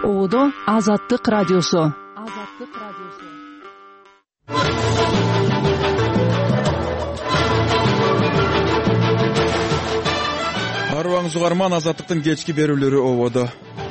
Оодо Азаттык радиосу. Арыбаңыз угарман, Азаттыктын кечки берүүлөрү ободо.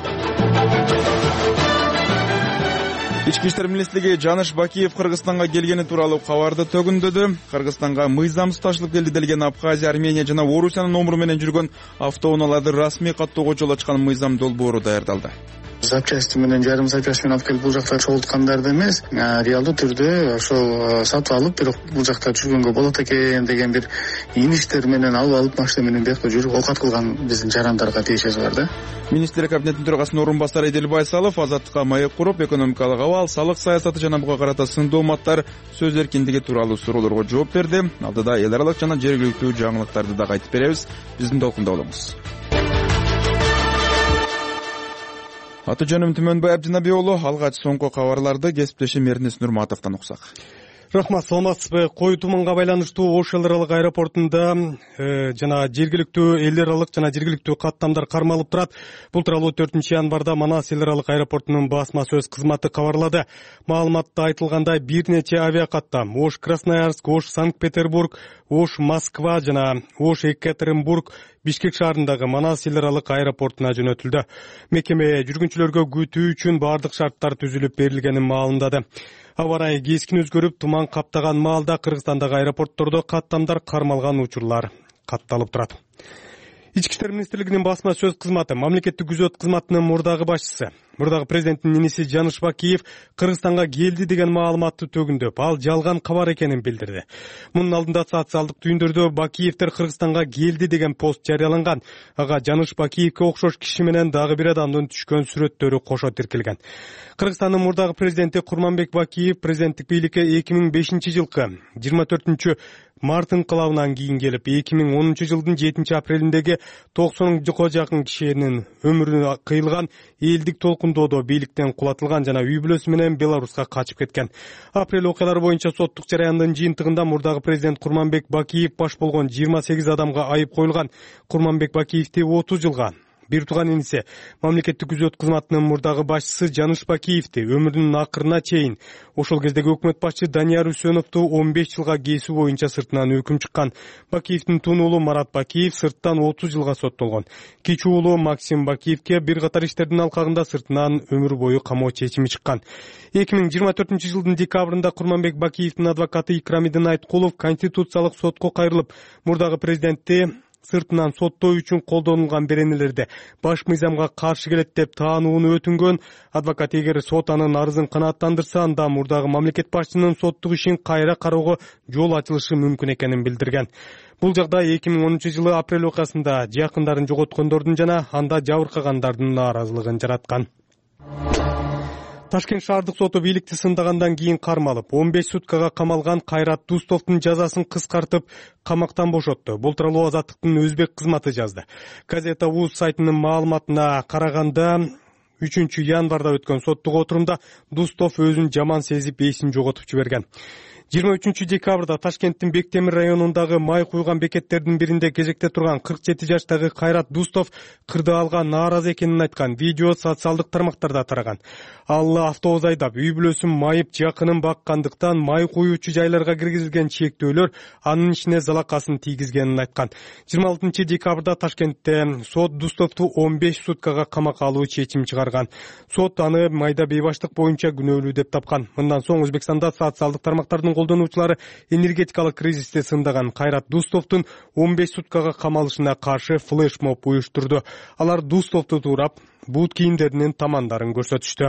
Ички иштер министрлиги Жаныш Бакиев Кыргызстанга келгени тууралуу кабарды төгүндөдү. Кыргызстанга мыйзамсыз ташылып келди делген Абхазия, Армения жана Орусиянын номуру менен жүргөн автоунааларды расмий каттоого жол ачкан мыйзам долбоору даярдалды. Запчасти менен жарым запчасть менен алып келип бул жакта чогулткандарды эмес, реалдуу түрдө ошол сатып алып, бирок бул жакта жүргөнгө болот экен деген бир иништер менен алып машина менен бияка жүрүп оокат кылган биздин жарандарга тиешеси бар да. Министрлер кабинетинин төрагасынын орун басары Эдил Байсалов Азаттыкка маек куруп, экономикалык абал, салык саясаты жана буга карата сындуу мааттар, сөз эркиндиги тууралуу суроолорго жооп берди. Алдыда эл аралык жана жергиликтүү жаңылыктарды дагы айтып беребиз. Биздин толкунда болуңуз. Аты жөнүм Түмөнбай Абдинаби уулу. Алгач соңку кабарларды кесиптешим Эрнес Нурматовдон уксак. Рахмат, саламатсызбы? Кой туманга байланыштуу Ош эл аралык аэропортунда жана жергиликтүү эл аралык жана жергиликтүү каттамдар кармалып турат. Бул тууралуу 4-январда Манас эл аралык аэропортунун басма сөз кызматы кабарлады. Маалыматта айтылгандай, бир нече авиакаттам Ош Красноярск, Ош Санкт-Петербург, Ош Москва жана Ош Екатеринбург Бишкек шаарындагы Манас эл аралык аэропортуна жөнөтүлдү. Мекеме жүргүнчүлөргө күтүү үчүн бардык шарттар түзүлүп берилгенин маалымдады. Аба ырайы кескин өзгөрүп, туман каптаган маалда Кыргызстандагы аэропорттордо каттамдар кармалган учурлар катталып турат. Ички иштер министрлигинин басма сөз кызматы мамлекеттик күзөт кызматынын мурдагы башчысы, мурдагы президенттин иниси Жаныш Бакиев Кыргызстанга келди деген маалыматты төгүндөп, ал жалган кабар экенин билдирди. Мунун алдында социалдык түйүндөрдө Бакиевтер Кыргызстанга келди деген пост жарыяланган. Ага Жаныш Бакиевке окшош киши менен дагы бир адамдын түшкөн сүрөттөрү кошо тиркелген. Кыргызстандын мурдагы президенти Курманбек Бакиев президенттик бийликке 2005-жылкы 24 март инкылабынан кийин келип, 2010 жылдын 7-апрелиндеги 90 жакын кишинин өмүрүнө кыйылган элдик толкундоодо бийликтен кулатылган жана үй бүлөсү менен Беларуска качып кеткен. Апрель окуялары боюнча соттук жараяндын жыйынтыгында мурдагы президент Курманбек Бакиев баш болгон 28 адамга айып коюлган. Курманбек Бакиевди 30 жылга, бир тууган иниси мамлекеттик күзөт кызматынын мурдагы башчысы Жаныш Бакиевди өмүрүнүн акырына чейин, ошол кездеги өкмөт башчы Данияр Үсөновду 15 жылга кесүү боюнча сыртынан өкүм чыккан. Бакиевдин тун уулу Марат Бакиев сырттан 30 жылга соттолгон. Кичүү уулу Максим Бакиевке бир катар иштердин алкагында сыртынан өмүр бою камоо чечими чыккан. 2024 жылдын декабрында Курманбек Бакиевдин адвокаты Икрамидин Айткулов Конституциялык сотко кайрылып, мурдагы президентти сыртынан соттоо үчүн колдонулган беренелерди баш мыйзамга каршы келет деп таанууну өтүнгөн. Адвокат эгер сот анын арызын канааттандырса, анда мурдагы мамлекет башчынын соттук ишин кайра кароого жол ачылышы мүмкүн экенин билдирген. Бул жагдай 2010 жылы апрель окуясында жакындарын жоготкондордун жана анда жабыркагандардын нааразылыгын жараткан. Ташкент шаардык соту бийликти сындагандан кийин кармалып, 15 суткага камалган Кайрат Дустовдун жазасын кыскартып, камактан бошотту. Бул тууралуу Азаттыктын өзбек кызматы жазды. Газета УЗ сайтынын маалыматына караганда, 3-январда өткөн соттук отурумда Дустов өзүн жаман сезип, эсин жоготуп жиберген. 23-декабрда Ташкенттин Бектемир районундагы май куйган бекеттердин биринде кезекте турган 47 жаштагы Кайрат Дустов кырдаалга нааразы экенин айткан видео социалдык тармактарда тараган. Ал автобус айдап, үй бүлөсүн майып жакынын баккандыктан май куюучу жайларга киргизилген чектөөлөр анын ишине залакасын тийгизгенин айткан. 26-декабрда Ташкентте сот Дустовду 15 суткага камакка алуу чечим чыгарган. Сот аны майда бейбаштык боюнча күнөөлүү деп тапкан. Мындан соң Өзбекстанда социалдык тармактардын колдонуучулары энергетикалык кризисти сындаган Кайрат Дустовдун 15 суткага камалышына каршы флешмоб уюштурду. Алар Дустовду туурап, бут кийимдеринин тамандарын көрсөтүштү.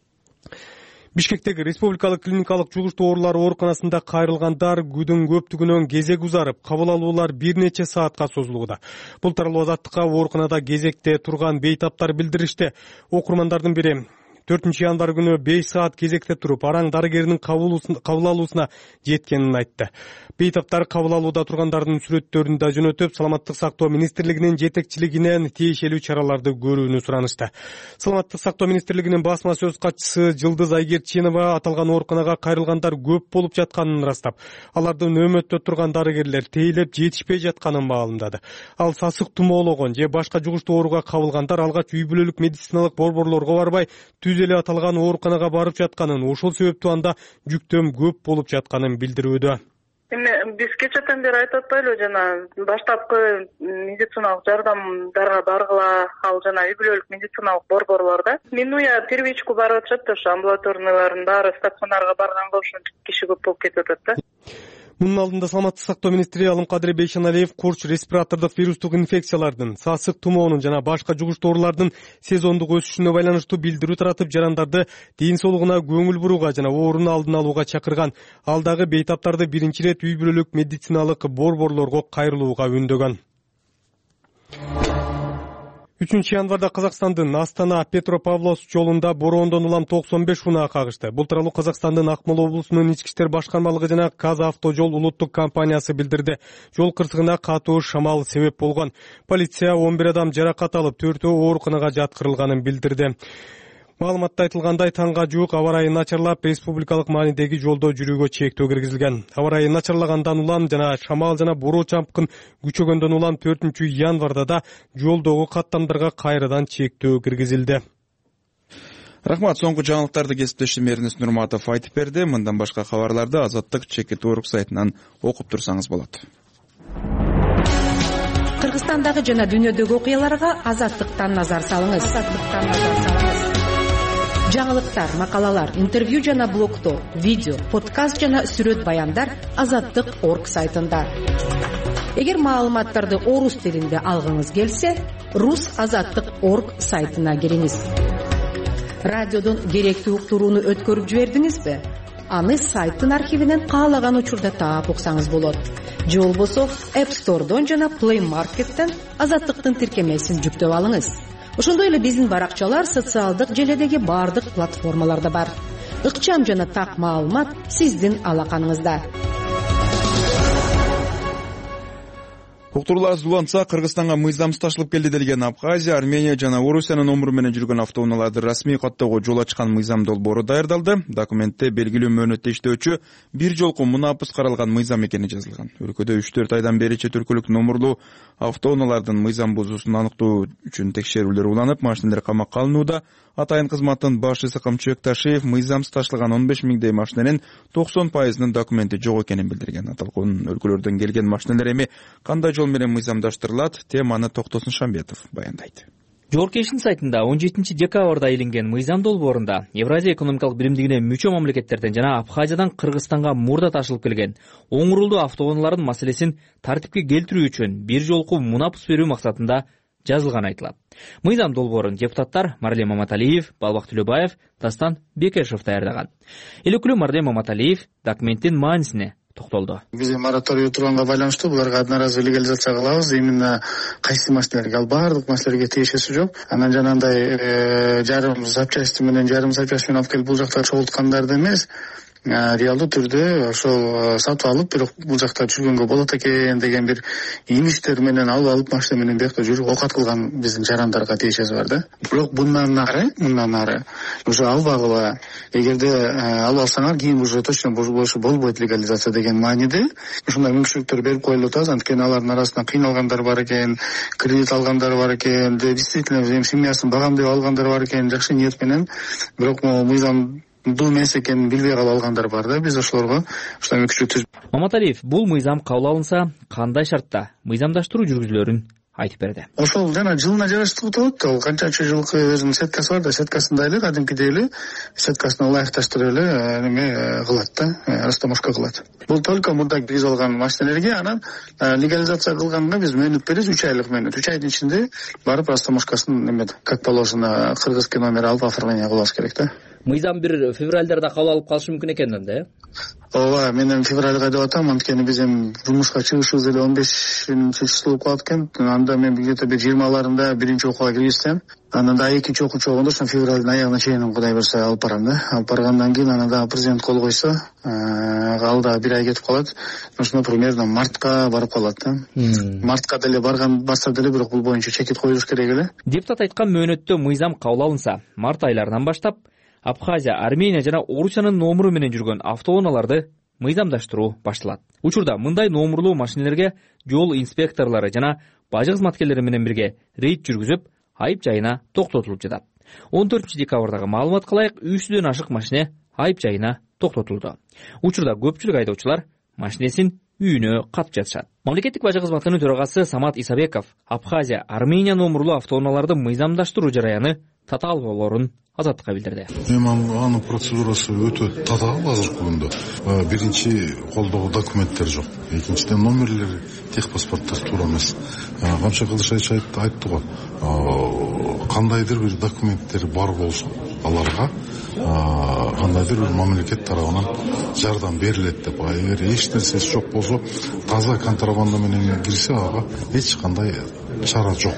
Бишкектеги Республикалык клиникалык жугуштуу оорулар ооруканасында кайрылгандар күдүн көптүгүнөн кезек узарып, кабыл алуулар бир нече саатка созулууда. Бул тууралуу Азаттыкка ооруканада кезекте турган бейтаптар билдиришти. Окурмандардын бири 4 январ күнү 5 саат кезекте туруп араң дарыгердин кабыл алуусуна жеткенин айтты. Бейтаптар кабыл алууда тургандардын сүрөттөрүн да жөнөтүп, саламаттык сактоо министрлигинин жетекчилигинен тиешелүү чараларды көрүүнү суранышты. Саламаттык сактоо министрлигинин басма сөз катчысы Жылдыз Айгерчинова аталган ооруканага кайрылгандар көп болуп жатканын ырастап, алардын нөөмөттө турган дарыгерлер тейлеп жетишпей жатканын маалымдады. Ал сасык тумоологон же башка жугуштуу ооруга кабылгандар алгач үй бүлөлүк медициналык борборлорго барбай, түз эле аталган ооруканага барып жатканын, ошол себептүү анда жүктөм көп болуп жатканын билдирүүдө. Биз кечээден бери айтып атпайлыбы, жана баштапкы медициналык жардамдарга баргыла, ал жана үй бүлөлүк медициналык борборлордо минуя первичку барып атышат, ошо амбулаторныйлардын баары стационарга барганга ошентип киши көп болуп кетип атат да. Мунун алдында саламаттык сактоо министри Алымкадыр Бейшеналиев курч респиратордук вирустук инфекциялардын, сасык тумоонун жана башка жугуштуу оорулардын сезондук өсүшүнө байланыштуу билдирүү таратып, жарандарды ден соолугуна көңүл бурууга жана ооруну алдын алууга чакырган. Ал дагы бейтаптарды биринчи ирет үй бүлөлүк медициналык борборлорго кайрылууга үндөгөн. 3 январда Казакстандын Астана Петропавловск жолунда бороондон улам 95 унаа кагышты. Бул тууралуу Казакстандын Акмола облусунун ички иштер башкармалыгы жана Казавтожол улуттук компаниясы билдирди. Жол кырсыгына катуу шамал себеп болгон. Полиция 11 адам жаракат алып, 4-өө ооруканага жаткырылганын билдирди. Маалыматта айтылгандай, таңга жуук аба ырайы начарлап, республикалык маанидеги жолдо жүрүүгө чектөө киргизилген. Аба ырайы начарлагандан улам жана шамал жана бороо чампкын күчөгөндөн улам 4 январда да жолдогу каттамдарга кайрадан чектөө киргизилди. Рахмат, соңку жаңылыктарды кесиптешим Эрнест Нурматов айтып берди. Мындан башка кабарларды Азаттык Чекит.орг сайтынан окуп турсаңыз болот. Кыргызстандагы жана дүйнөдөгү окуяларга Азаттыктан назар салыңыз. Жаңылыктар, макалалар, интервью жана блогто, видео, подкаст жана сүрөт баяндар Азаттык.орг сайтында. Эгер маалыматтарды орус тилинде алгыңыз келсе, Rus.Azаттык.орг сайтына кириңиз. Радиодон керектүү уктурууну өткөрүп жибердиңизби? Аны сайттын архивинен каалаган учурда таап уксаңыз болот. Же болбосо App Store'дон жана Play Market'тен Азаттыктын тиркемесин жүктөп алыңыз. Ошондой эле биздин баракчалар социалдык желедеги бардык платформаларда бар. Ыкчам жана так маалымат сиздин алаканыңызда. Уктуруулар уланса, Кыргызстанга мыйзамсыз ташылып келди делген Абхазия, Армения жана Орусиянын номуру менен жүргөн автоунааларды расмий каттоого жол ачкан мыйзам долбоору даярдалды. Документте белгилүү мөөнөттө иштөөчү бир жолку мунапыс каралган мыйзам экени жазылган. Өлкөдө 3-4 айдан бери чет өлкөлүк номурлуу автоунаалардын мыйзам бузуусун аныктоо үчүн текшерүүлөр уланып, машинелер камакка алынууда. Атайын кызматтын башчысы Камчыбек Ташиев мыйзамсыз ташылган 15 миңдей машиненин 90% документи жок экенин билдирген. Аталган өлкөлөрдөн келген машинелер эми кандай жол менен мыйзамдаштырылат? Теманы Токтосун Шамбетов баяндайт. Жогорку сайтында 17 декабрда илинген мыйзам долбоорунда Евразия экономикалык биримдигине мүчө мамлекеттерден жана Абхазиядан Кыргызстанга мурда ташылып келген оңурулдуу автоунаалардын маселесин тартипке келтирүү үчүн бир жолку мунапыс берүү максатында жазылган айтылат. Мыйзам долбоорун депутаттар Марлен Маматалиев, Балбак Төлөбаев, Дастан Бекешев даярдаган. Эл өкүлү Марлен Маматалиев документтин маанисине токтолду. Биз мораторий турганга байланыштуу буларга одноразовый легализация кылабыз. Именно кайсы маселелерге, ал бардык маселелерге тиешеси жок. Анан жанагындай жарым запчасти менен алып келип бул жакта чогулткандарды эмес, реалдуу түрдө ошол сатып алып, бирок бул жакта жүргөнгө болот экен деген бир имиштер менен алып машина менен биякта жүрүп оокат кылган биздин жарандарга тиешеси бар да. Бирок мындан ары уже албагыла. Эгерде алып алсаңар, кийин уже точно болбойт легализация деген мааниде ушундай мүмкүнчүлүктөр берип коюлуп атабыз. Анткени алардын арасында кыйналгандар бар экен, кредит алгандар бар экен, действительно семьясын багам деп алгандар бар экен, жакшы ниет менен, бирок мыйзам эмес экенин билбей калып алгандар бар да. Биз ошолорго ушундай мүмкүнчүлүк. Маматалиев бул мыйзам кабыл алынса, кандай шартта мыйзамдаштыруу жүргүзүлөрүн айтып берди. Ошол жана жылына жараштуу болот. Ал канчанчы жылкы өзүнүн сеткасы бар да, сеткасында эле кадимкидей эле сеткасына ылайыкташтырып эле неме кылат да, растаможка кылат. Бул только мурда киргиз алган машинелерге. Анан легализация кылганга биз мөөнөт беребиз, 3 айлык мөөнөт. 3 айдын ичинде барып растаможкасын неме как положено кыргызский номер алып оформление кылабыз керек да. мыйзам бир февралдарда кабыл алып калышы мүмкүн экен анда, э? Ооба, мен эми февралга деп атам, анткени биз эми жумушка чыгышыбыз эле 15-число болуп калат экен. Анда мен где-то бир 20-ларында биринчи окууга киргизсем, анан дагы экинчи окуучу болгондо ошо февралдын аягына чейин Кудай буюрса алып барам да. Алып баргандан кийин анан дагы президент кол койсо, ал да бир ай кетип калат. Ошондо примерно мартка барып калат да. Мартка деле барса деле, бирок бул боюнча чекит коюлуш керек эле. Депутат айткан мөөнөттө мыйзам кабыл алынса, март айларынан баштап Абхазия, Армения жана Орусиянын номуру менен жүргөн автоунааларды мыйзамдаштыруу башталат. Учурда мындай номурлуу машинелерге жол инспекторлору жана бажы кызматкерлери менен бирге рейд жүргүзүп, айып жайына токтотулуп жатат. 14-декабрдагы маалыматка ылайык 300дөн ашык машине айып жайына токтотулду. Учурда көпчүлүк айдоочулар машинесин үйүнө катып жатышат. Мамлекеттик бажы кызматынын төрагасы Самат Исабеков Абхазия, Армения номурлуу автоунааларды мыйзамдаштыруу жараяны татаал болоорун Азаттыкка билдирди. Эми анын процедурасы өтө татаал азыркы күндө. Биринчи колдогу документтер жок. Экинчиден номерлери, техпаспорттор туура эмес. Камча Кылышевич айтты го, кандайдыр бир документтер бар болсо, аларга кандайдыр бир мамлекет тарабынан жардам берилет деп. Эгер эч нерсеси жок болсо, таза контрабанда менен кирсе, ага эч кандай чара жок.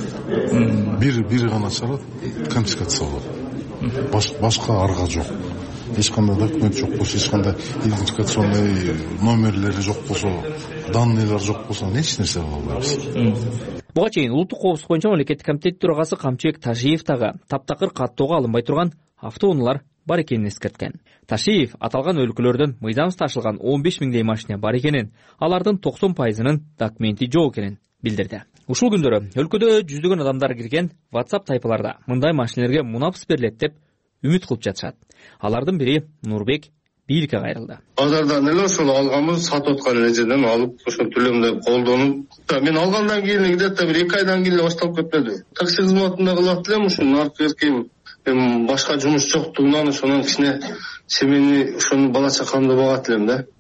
Бир гана чара конфискация болот. Башка арга жок. Эч кандай документ жок болсо, эч кандай идентификационный номерлери жок болсо, данныйлар жок болсо, эч нерсе кыла албайбыз. Буга чейин улуттук коопсуздук боюнча мамлекеттик комитет төрагасы Камчыбек Ташиев дагы таптакыр каттоого алынбай турган автоунаалар бар экенин эскерткен. Ташиев аталган өлкөлөрдөн мыйзамсыз ташылган 15 миңдей машина бар экенин, алардын 90%-нын документи жок экенин билдирди. Ушул күндөрү өлкөдө жүздөгөн адамдар кирген WhatsApp тайпаларда мындай машинелерге мунапс берилет деп үмүт кылып жатышат. Алардын бири Нурбек бийликке кайрылды. Базардан эле ошол алганбыз, сатып аткан эле жерден алып, ошол төлөмдү колдонуп, мен алгандан кийин где-то бир 2 айдан кийин башталып кетмеди. Такси кызматында кылат элем, ушунун аркы эркем эми башка жумуш жоктугунан ошонун кичине семени, ошонун бала чакамды багат элем да.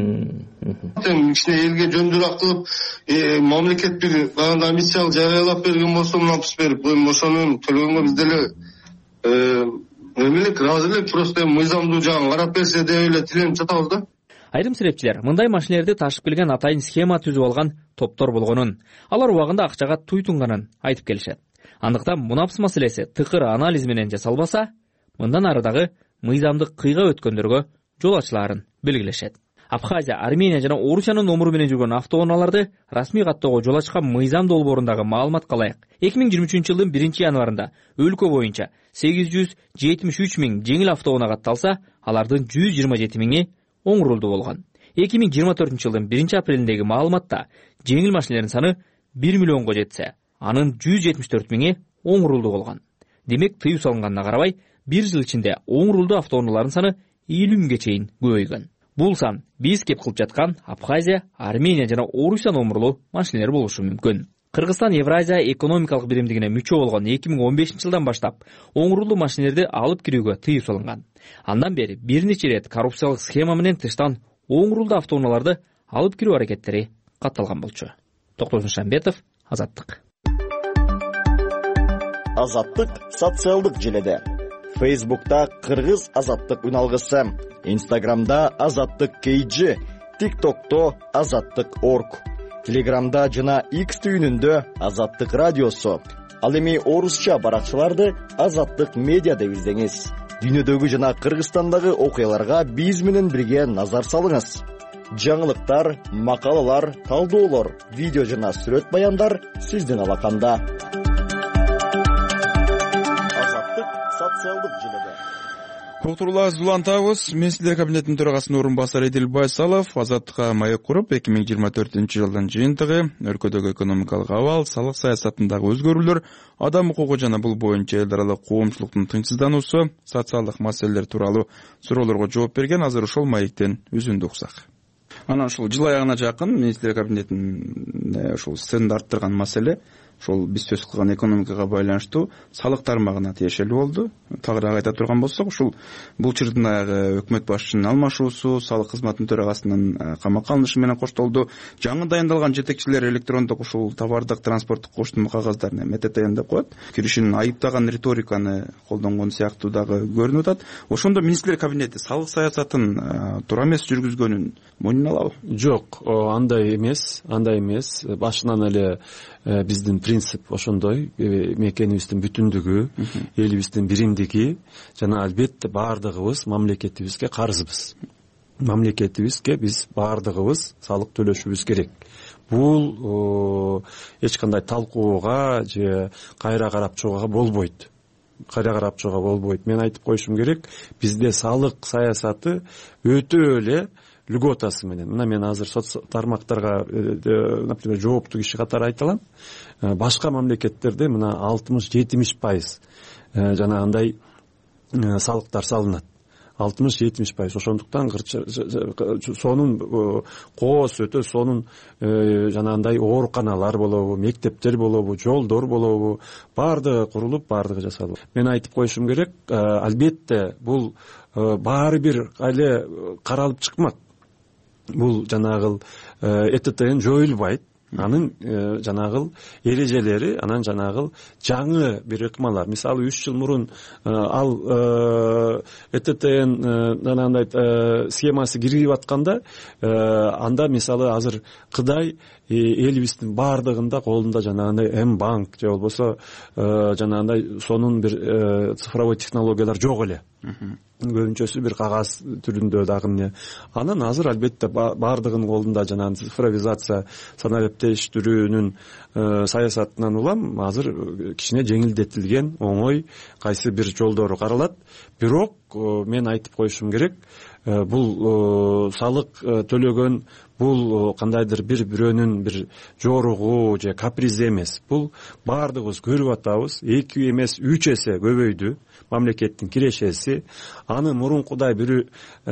Кичине элге жөндүрөк кылып, мамлекет бир кандай миссиялык жарыялап берген болсо, мунапс берип, ошонун төлөгөнгө биз деле мемлекет разы элек, просто мыйзамдуу жагын карап берсе деп эле тиленип жатабыз да. Айрым серепчилер мындай машинелерди ташып келген атайын схема түзүп алган топтор болгонун, алар убагында акчага туйтунганын айтып келишет. Андыктан мунапс маселеси тыкыр анализ менен жасалбаса, мындан ары дагы мыйзамдык кыйга өткөндөргө жол ачылаарын белгилешет. Абхазия, Армения жана Орусиянын номуру менен жүргөн автоунааларды расмий каттоого жол ачкан мыйзам долбоорундагы маалыматка ылайык 2023-жылдын 1-январында өлкө боюнча 873 миң жеңил автоунаа катталса, алардын 127 миңи оңурулду болгон. 2024-жылдын 1-апрелиндеги маалыматта жеңил машинелердин саны 1 миллионго жетсе, анын 174 миңи оңурулду болгон. Демек, тыюу салынганына карабай, 1 жыл ичинде оңурулду автоунаалардын саны 50 миңге чейин көбөйгөн. Бул сан биз кеп кылып жаткан Абхазия, Армения жана Орусия номурлуу машинелер болушу мүмкүн. Кыргызстан Евразия экономикалык биримдигине мүчө болгон 2015-жылдан баштап оңурулуу машинелерди алып кирүүгө тыюу салынган. Андан бери бир нече ирет коррупциялык схема менен тыштан оңурулду автоунааларды алып кирүү аракеттери катталган болчу. Токтосун Шамбетов, Азаттык. Азаттык социалдык желеде. Facebook'ta Кыргыз Азаттык үналгысы, Instagram'da Азаттык KG, TikTok'ta Азаттык.org, Telegram'da жана X түйүнүндө Азаттык радиосу. Ал эми орусча баракчаларды Азаттык медиа деп издеңиз. Дүйнөдөгү жана Кыргызстандагы окуяларга биз менен бирге назар салыңыз. Жаңылыктар, макалалар, талдоолор, видео жана сүрөт баяндар сиздин алаканда. Уктуруулар улантабыз. Министрлер кабинетинин төрагасынын орун басары Эдил Байсалов Азаттыкка маек куруп, 2024-жылдын жыйынтыгы, өлкөдөгү экономикалык абал, салык саясатындагы өзгөрүүлөр, адам укугу жана бул боюнча эл аралык коомчулуктун тынчсыздануусу, социалдык маселелер тууралуу суроолорго жооп берген. Азыр ошол маектен үзүндү уксак. Анан ушул жыл аягына жакын министрлер кабинетинин ушул сценада арттырган маселе ошол биз сөз кылган экономикага байланыштуу салык тармагына тиешелүү болду. тагыраак айта турган болсок, ушул бул чырдыңдагы өкмөт башчынын алмашуусу, салык кызматынын төрагасынын камакка алынышы менен коштолду. Жаңы дайындалган жетекчилер электрондук ушул товардык транспорттук коштун кагаздарын МТТН деп коет. Киришин айыптаган риториканы колдонгон сыяктуу дагы көрүнүп атат. Ошондо министрлер кабинети салык саясатын туура эмес жүргүзгөнүн мойнуна алабы? Жок, андай эмес. Башынан эле биздин принцип ошондой, мекенибиздин бүтүндүгү, элибиздин биримдиги жана албетте баардыгыбыз мамлекетибизге карызбыз. Мамлекетибизге биз баардыгыбыз салык төлөшүбүз керек. Бул эч кандай талкууга же кайра карап чыгууга болбойт. Мен айтып коюшум керек, бизде салык саясаты өтө эле льготасы менен. Мына мен азыр соц тармактарга, например, жооптуу киши катары айта алам. Башка мамлекеттерде мына 60-70% жанагындай салыктар салынат. 60-70%. Ошондуктан сонун коос өтө, сонун жанагындай ооруканалар болобу, мектептер болобу, жолдор болобу, баардыгы курулуп, баардыгы жасалып. Мен айтып коюшум керек, албетте бул баары бир эле каралып чыкмак. Бул жанагыл ЭТТН жоюлбайт. Анын жанагыл эрежелери, анан жанагыл жаңы бир ыкмалар. Мисалы 3 жыл мурун ал ЭТТН андай схемасы кирип атканда, анда мисалы азыр Кытай элибиздин баардыгында колунда жанагындай М-банк же болбосо жанагындай сонун бир цифровой технологиялар жок эле. Көбүнчөсү бир кагаз түрүндө дагы эмне. Анан азыр албетте баардыгынын колунда жанагы цифровизация, санариптештирүүнүн саясатынан улам азыр кичине жеңилдетилген, оңой кайсы бир жолдору каралат. Бирок мен айтып коюшум керек, бул салык төлөгөн бул кандайдыр бирөөнүн бир жоругу же капризи эмес. Бул баардыгыбыз көрүп атабыз. 2 эмес 3 эсе көбөйдү мамлекеттин кирешеси. Аны мурункудай бир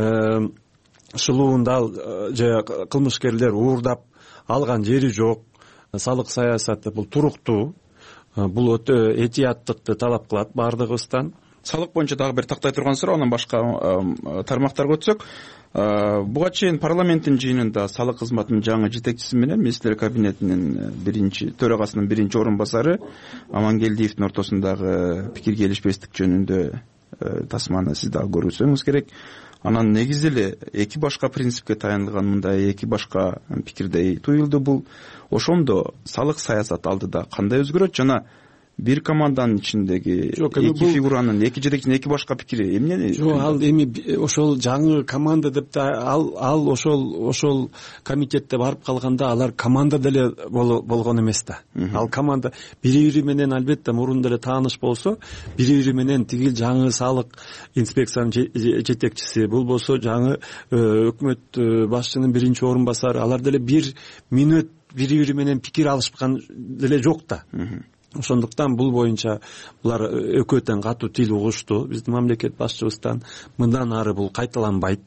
шылуунда же кылмышкерлер уурдап алган жери жок. Салык саясаты бул туруктуу. Бул өтө этияттыкты талап кылат баардыгыбыздан. Салык боюнча дагы бир тактай турган суроо, анан башка тармактарга өтсөк. Буга чейин парламенттин жыйынында салык кызматынын жаңы жетекчиси менен министрлер кабинетинин төрагасынын биринчи орун басары Амангелдиевдин ортосундагы пикир келишпестик жөнүндө тасманы сиз дагы көрсөңүз керек. Анан негизи эле эки башка принципке таянылган мындай эки башка пикирдей туюлду. Бул ошондо салык саясаты алдыда кандай өзгөрөт жана бир команданын ичиндеги эки фигуранын, эки жетекчинин эки башка пикири эмне? Жок, ал эми ошол жаңы команда деп ал ошол комитетте барып калганда алар команда деле болгон эмес да. Ал команда бири-бири менен албетте мурун деле тааныш болсо, бири-бири менен тигил жаңы салык инспекциянын жетекчиси, бул болсо жаңы өкмөт башчынын биринчи орун басары, алар деле бир мүнөт бири-бири менен пикир алышкан деле жок да. Ошондуктан бул боюнча булар өкөтөн катуу тил угушту. Биздин мамлекет башчыбыздан мындан ары бул кайталанбайт.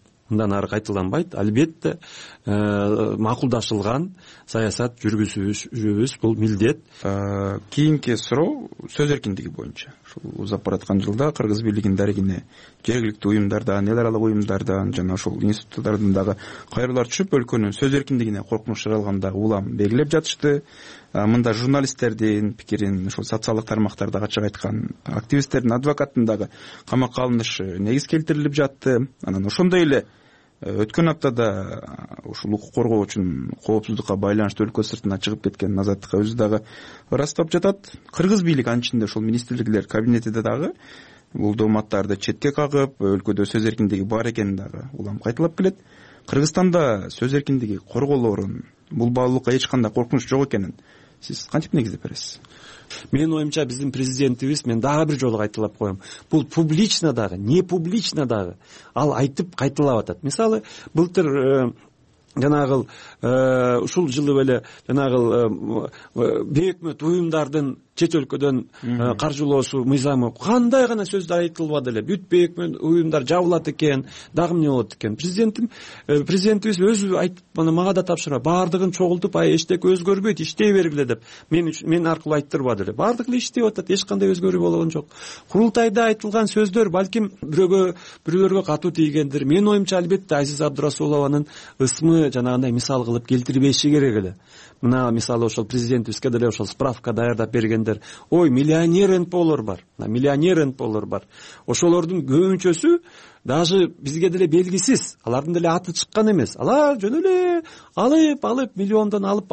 Албетте макулдашылган саясат жүргүзүүбүз бул милдет. Кийинки суроо сөз эркиндиги боюнча. Ушул узап бараткан жылда Кыргыз бийлигинин дарегине жергиликтүү уюмдардан, эл аралык уюмдардан жана ошол институттардан дагы кайрылар түшүп, өлкөнүн сөз эркиндигине коркунуч жаралганда улам белгилеп жатышты. Мында журналисттердин пикирин, ошол социалдык тармактарда ачык айткан активисттердин, адвокаттын дагы камакка алынышы негиз келтирилип жатты. Анан ошондой эле өткөн аптада ушул укук коргоочунун коопсуздукка байланыштуу өлкө сыртына чыгып кеткен Азаттыкка өзү дагы ырастап жатат. Кыргыз бийлиги анын ичинде ошол министрликтер кабинетиде дагы бул дооматтарды четке кагып, өлкөдө сөз эркиндиги бар экенин дагы улам кайталап келет. Кыргызстанда сөз эркиндиги корголорун, бул баалуулукка эч кандай коркунуч жок экенин сиз кантип негиздеп бересиз? Менин оюмча биздин президентибиз, мен дагы бир жолу кайталап коем, бул публично дагы, не публично дагы ал айтып кайталап атат. Мисалы, былтыр жанагыл ушул жылы эле жанагыл бейөкмөт уюмдардын чет өлкөдөн каржылоосу мыйзамы кандай гана сөздөр айтылбады эле. Бүтпөк уюмдар жабылат экен, дагы эмне болот экен. Президентибиз өзү айтып мага да тапшырма, баардыгын чогултуп эчтеке өзгөрбөйт, иштей бергиле деп мен аркылуу айттырбады эле. Баардыгы эле иштеп атат, эч кандай өзгөрүү болгон жок. Курултайда айтылган сөздөр балким бирөөлөргө катуу тийгендир. Менин оюмча албетте Азиз Абдрасулованын ысмы жанагындай мисал кылып келтирбеши керек эле. Мына мисалы ошол президентибизге деле ошол справка даярдап бергендер. Ой, миллионер НПОлор бар. Ошолордун көбүнчөсү даже бизге деле белгисиз. Алардын деле аты чыккан эмес. Алар жөн эле алып миллиондон алып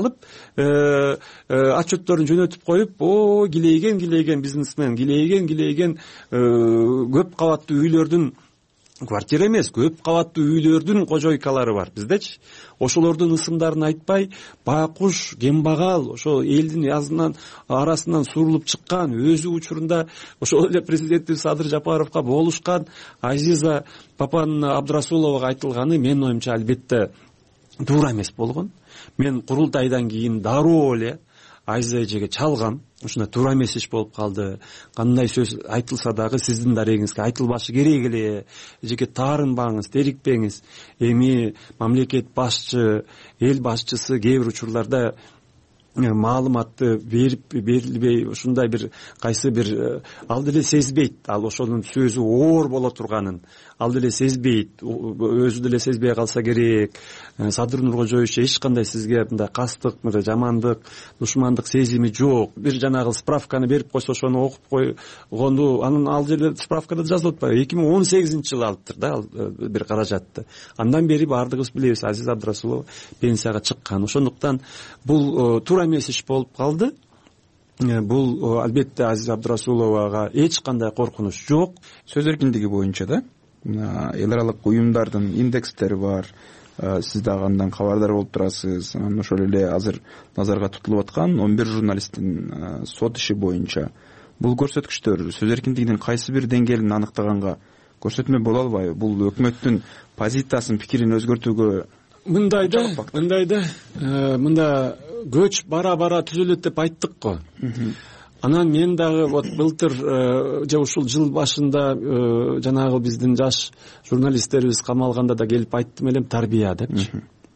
отчетторун жөнөтүп коюп, килейген бизнесмен, килейген көп кабаттуу үйлөрдүн квартира эмес, көп кабаттуу үйлөрдүн кожойкалары бар биздечи. Ошолордун ысымдарын айтпай, байкуш, кембагал, ошо элдин арасынан сурулуп чыккан, өзү учурунда ошол эле президентибиз Садыр Жапаровго болушкан Азиза Папан Абдрасуловага айтылганы менин оюмча албетте туура эмес болгон. Мен курултайдан кийин дароо эле Азиза эжеге чалгам. Ушундай туура эмес иш болуп калды. Кандай сөз айтылса дагы сиздин дарегиңизге айтылбашы керек эле. Эжеге таарынбаңыз, терикпеңиз. Эми мамлекет башчы, эл башчысы кээ бир учурларда маалыматты берилбей, ушундай бир кайсы бир ал деле сезбейт, ал ошонун сөзү оор боло турганын ал деле сезбейт, өзү деле сезбей калса керек. Садыр Нуркожоевич эч кандай сизге мындай кастык, жамандык, душмандык сезими жок. Бир жанагы справканы берип койсо ошону окуп койгонду, анын ал жерде справкада жазылып атпайбы, 2018-жылы алыптыр да ал бир каражатты. Андан бери баардыгыбыз билебиз, Азиз Абдрасулов пенсияга чыккан. Ошондуктан бул туура эмес иш болуп калды. Бул албетте Азиз Абдрасуловага эч кандай коркунуч жок. Сөз эркиндиги боюнча да эл аралык уюмдардын индекстери бар. Сиз дагы андан кабардар болуп турасыз. Ошол эле азыр назарга тутулуп аткан 11 журналисттин сот иши боюнча бул көрсөткүчтөр сөз эркиндигинин кайсы бир деңгээлин аныктаганга көрсөтмө боло албайбы? Бул өкмөттүн позициясын, пикирин өзгөртүүгө мында көч бара түзөлөт деп айттык го. Анан мен дагы вот былтыр же ушул жыл башында жанагы биздин жаш журналисттерибиз камалганда да келип айттым элем, тарбия депчи.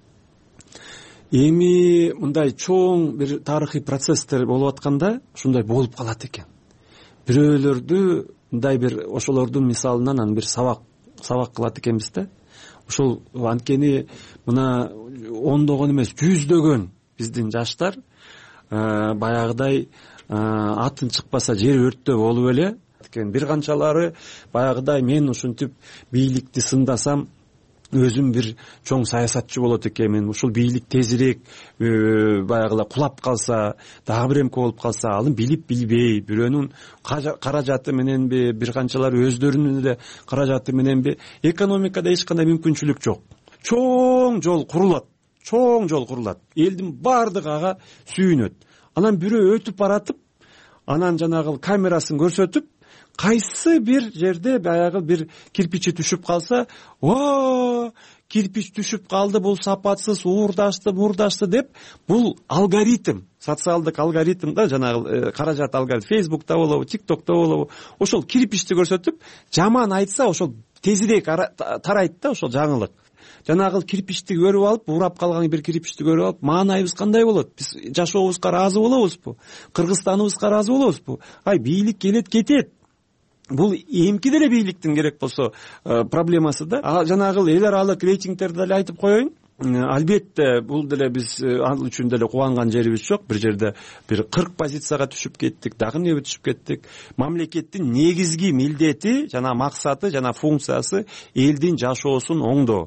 Эми мындай чоң бир тарыхый процесстер болуп атканда ушундай болуп калат экен. Бирөөлөрдү мындай бир ошолордун мисалынан анан бир сабак кылат экенбиз да. Ошол анткени мына ондогон эмес, жүздөгөн биздин жаштар баягыдай атын чыкпаса жер өрттөө болуп эле. Бир канчалары баягыдай мен ушинтип бийликти сындасам өзүм бир чоң саясатчы болот экенмин, ушул бийлик тезирээк баягыла кулап калса, дагы бир эмке болуп калса, аны билип билбей, бирөөнүн каражаты мененби, бир канчалары өздөрүнүн эле каражаты мененби, экономикада эч кандай мүмкүнчүлүк жок. Чоң жол курулат. Элдин баардыгы ага сүйүнөт. Анан бирөө өтүп баратып, анан жанагы камерасын көрсөтүп, кайсы бир жерде баягы бир кирпичи түшүп калса, кирпич түшүп калды, бул сапатсыз, уурдашты деп, бул алгоритм, социалдык алгоритм да, жанагы каражат алгоритм, Facebook'та болобу, TikTok'та болобу, ошол кирпичти көрсөтүп, жаман айтса ошол тезирээк тарайт да ошол жаңылык. Жанагы кирпичти көрүп алып, урап калган бир кирпичти көрүп алып, маанайыбыз кандай болот? Биз жашообузга ыраазы болобузбу? Кыргызстаныбызга ыраазы болобузбу? Бийлик келет кетет. Бул эмки деле бийликтин керек болсо проблемасы да. Жанагы эл аралык рейтингтерди деле айтып коеюн. Албетте бул деле биз ал үчүн деле кубанган жерибиз жок. Бир жерде бир 40 позицияга түшүп кеттик, дагы эмне түшүп кеттик. Мамлекеттин негизги милдети, жана максаты, жана функциясы элдин жашоосун оңдоо.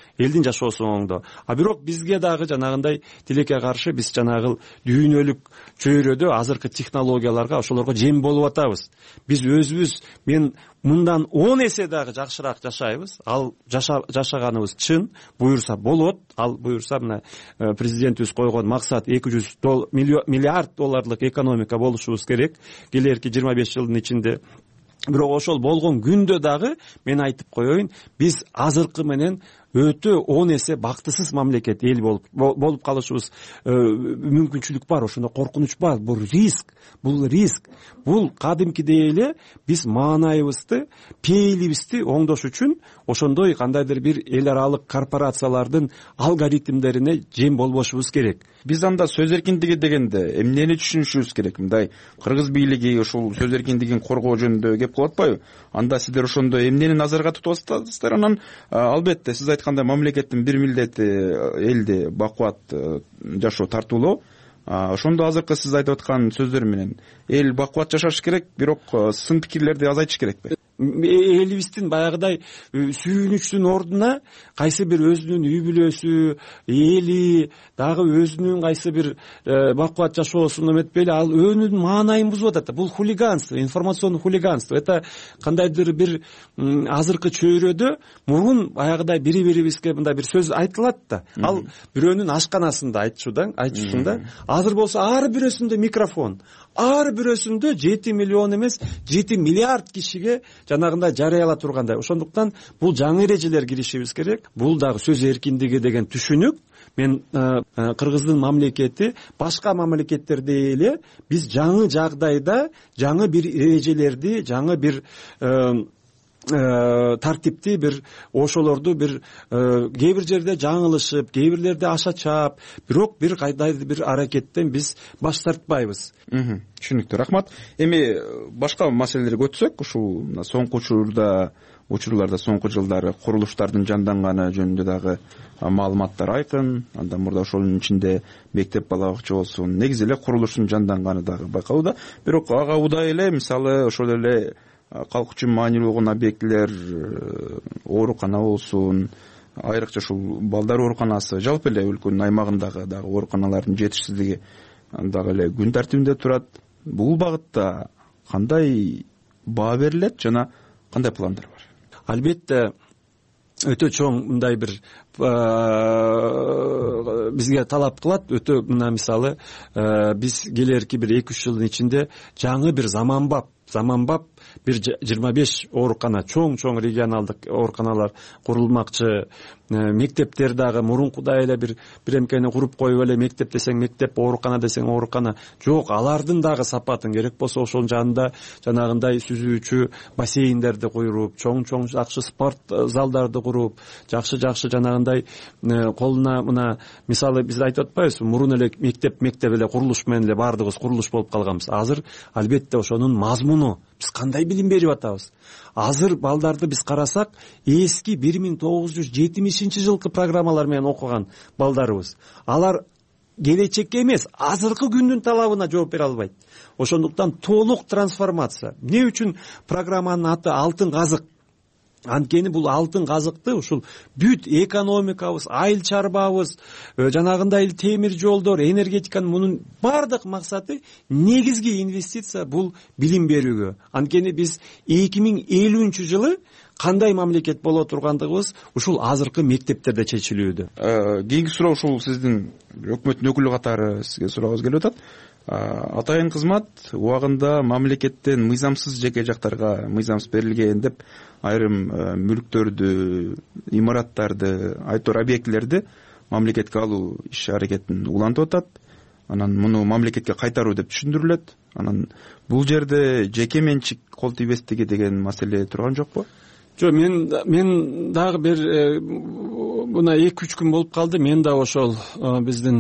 А бирок бизге дагы жанагындай тилекке каршы биз жанагы дүйнөлүк чөйрөдө азыркы технологияларга, ошолорго жем болуп атабыз. Биз өзүбүз мен мындан 10 эсе дагы жакшыраак жашайбыз. Ал жашаганыбыз чын, буюрса болот. Ал буюрса мына президентибиз койгон максат 200 миллиард долларлык экономика болушубуз керек келерки 25 жылдын ичинде. Бирок ошол болгон күндө дагы мен айтып коеюн, биз азыркы менен өтө 10 эсе бактысыз мамлекет эл болуп калышыбыз мүмкүнчүлүк бар. Ошондо коркунуч бар. Бул риск. Бул кадимкидей эле биз маанайыбызды, пейилибизди оңдош үчүн ошондой кандайдыр бир эл аралык корпорациялардын алгоритмдерине жем болбошубуз керек. Биз анда сөз эркиндиги дегенде эмнени түшүнүшүбүз керек? Мындай кыргыз бийлиги ушул сөз эркиндигин коргоо жөнүндө кеп кылып атпайбы? Анда сиздер ошондо эмнени назарга тутуп атасыздар? Анан албетте сиз айткандай мамлекеттин бир милдети элди бакубат жашоо тартуулоо. Ошондо азыркы сиз айтып аткан сөздөр менен эл бакубат жашаш керек, бирок сын пикирлерди азайтыш керекпи? Элибиздин баягыдай сүйүнүчтүн ордуна кайсы бир өзүнүн үй бүлөсү, эли, дагы өзүнүн кайсы бир бакубат жашоосун эметпейли, ал өөнүн маанайын бузуп атат. Бул хулиганство, информационный хулиганство. Это кандайдыр бир азыркы чөйрөдө мурун баягыдай бири-бирибизге мындай бир сөз айтылат да. Ал бирөөнүн ашканасында айтышында. Азыр болсо ар бирөөсүндө микрофон. Ар бирөөсүндө 7 миллион эмес, 7 миллиард кишиге жанагындай жарыяла тургандай. Ошондуктан бул жаңы эрежелер киришибиз керек. Бул дагы сөз эркиндиги деген түшүнүк. Мен Кыргыздын мамлекети башка мамлекеттердей эле биз жаңы жагдайда жаңы бир эрежелерди, жаңы бир тартипти бир ошолорду бир кээ бир жерде жаңылышып, кээ бирлерде аша чаап, бирок бир кайдайдыр бир аракеттен биз баш тартпайбыз. Түшүнүктүү, рахмат. Эми башка маселелерге өтсөк, ушул соңку учурларда соңку жылдары курулуштардын жанданганы жөнүндө дагы маалыматтар айкын. Андан мурда ошонун ичинде мектеп бала бакча болсун, негизи эле курулуштун жанданганы дагы байкалууда. Бирок ага удай эле мисалы ошол эле калк үчүн маанилүү болгон объектилер, оорукана болсун, айрыкча ушул балдар ооруканасы, жалпы эле өлкөнүн аймагындагы дагы ооруканалардын жетишсиздиги дагы эле күн тартибинде турат. Бул багытта кандай баа берилет жана кандай пландар бар? Албетте өтө чоң мындай бир бизге талап кылат. Өтө мына мисалы биз келерки бир 2-3 жылдын ичинде жаңы бир заманбап бир 25 оорукана, чоң регионалдык ооруканалар курулмакчы. Мектептер дагы мурункудай эле бир эмкени куруп коюп эле мектеп десең мектеп, оорукана десең оорукана. Жок, алардын дагы сапатын керек болсо ошонун жанында жанагындай сүзүүчү бассейндерди куюп, чоң жакшы спорт залдарды куруп, жакшы жанагындай колуна мына мисалы биз айтып атпайбызбы, мурун эле мектеп эле курулуш менен эле баардыгыбыз курулуш болуп калганбыз. Азыр албетте ошонун мазмуну биз кандай билим берип атабыз? Азыр балдарды биз карасак, эски 1970-жылкы программалар менен окуган балдарыбыз. Алар келечекке эмес, азыркы күндүн талабына жооп бере албайт. Ошондуктан толук трансформация. Эмне үчүн программанын аты Алтын казык? Анткени бул алтын казыкты ушул бүт экономикабыз, айыл чарбабыз, жанагындай темир жолдор, энергетиканын мунун бардык максаты негизги инвестиция бул билим берүүгө. Анткени биз 2050-жылы кандай мамлекет боло тургандыгыбыз ушул азыркы мектептерде чечилүүдө. Кийинки суроо ушул сиздин өкмөттүн өкүлү катары сизге суроогуз келип атат. Атайын кызмат убагында мамлекеттен мыйзамсыз жеке жактарга мыйзамсыз берилген деп айрым мүлктөрдү, имараттарды, айтор объектилерди мамлекетке алуу иш аракетин улантып атат. Анан муну мамлекетке кайтаруу деп түшүндүрүлөт. Анан бул жерде жеке менчик кол тийбестиги деген маселе турган жокпу? Жок, мен дагы бир мына 2-3 күн болуп калды. Мен да ошол биздин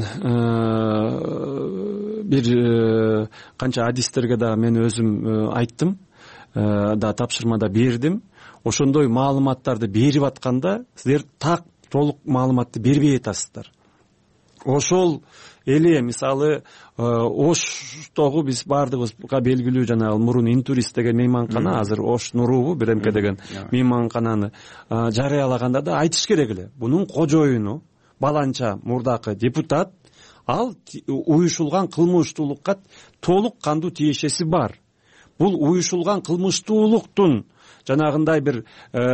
бир канча адистерге да мен өзүм айттым, да тапшырмада бердим. Ошондой маалыматтарды берип атканда силер так толук маалыматты бербей атасыздар. Ошол эле мисалы Оштогу биз баардыгыбызга белгилүү жанагы мурун Интурист деген мейманкана, азыр Ош Нурубу биремке деген мейманкананы жарыялаганда да айтыш керек эле. Бунун кожоюну баланча мурдакы депутат, ал уюшулган кылмыштуулукка толук кандуу тиешеси бар. Бул уюшулган кылмыштуулуктун жанагындай бир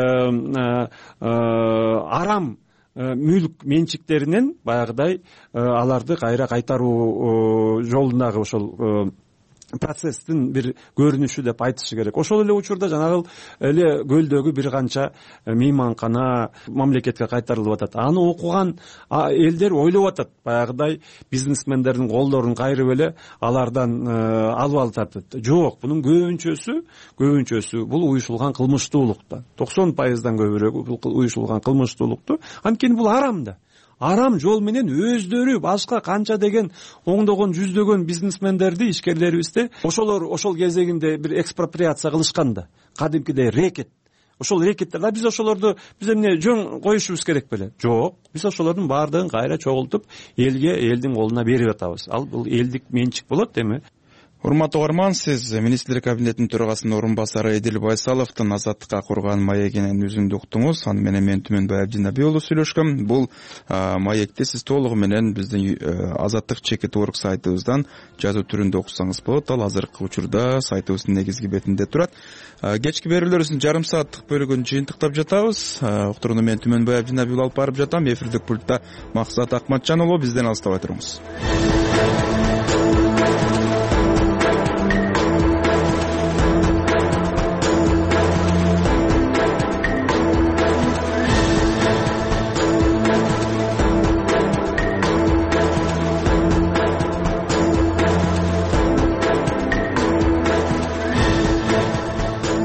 арам мүлк менчиктеринен баягыдай аларды кайра кайтаруу жолундагы ошол процесстин бир көрүнүшү деп айтышы керек. Ошол эле учурда жанагы эле көлдөгү бир канча мейманкана мамлекетке кайтарылып атат. Аны окуган элдер ойлоп атат, баягыдай бизнесмендердин колдорун кайрып эле алардан албал тартат. Жок, бунун көбүнчөсү бул уюшулган кылмыштуулукта. 90%дан көбүрөөгү бул уюшулган кылмыштуулукту. Анткени бул арам да. Арам жол менен өздөрү башка канча деген оңдогон жүздөгөн бизнесмендерди, ишкерлерибизди ошол кезегинде бир экспроприация кылышкан да. Кадимкидей рекет. Ошол рекеттер, биз ошолорду эмне жөн коюшубуз керек беле? Жок, биз ошолордун баардыгын кайра чогултуп, элдин колуна берип атабыз. Ал бул элдик менчик болот эми. Урматтуу угарман, сиз министрлер кабинетинин төрагасынын орун басары Эдил Байсаловдун азаттыкка курган маегинен үзүндү уктуңуз. Аны менен мен Түмөнбай Абдинабий уулу сүйлөшкөм. Бул маекти сиз толугу менен биздин Азаттык /org сайтыбыздан жазуу түрүндө окусаңыз болот. Ал азыркы учурда сайтыбыздын негизги бетинде турат. Кечки берүүлөрүбүздүн жарым сааттык бөлүгүн жыйынтыктап жатабыз. Уктурууну мен Түмөнбай Абдинабий алып барып жатам. Эфирдик пультта Максат Акматжан уулу, бизден алыстабай туруңуз.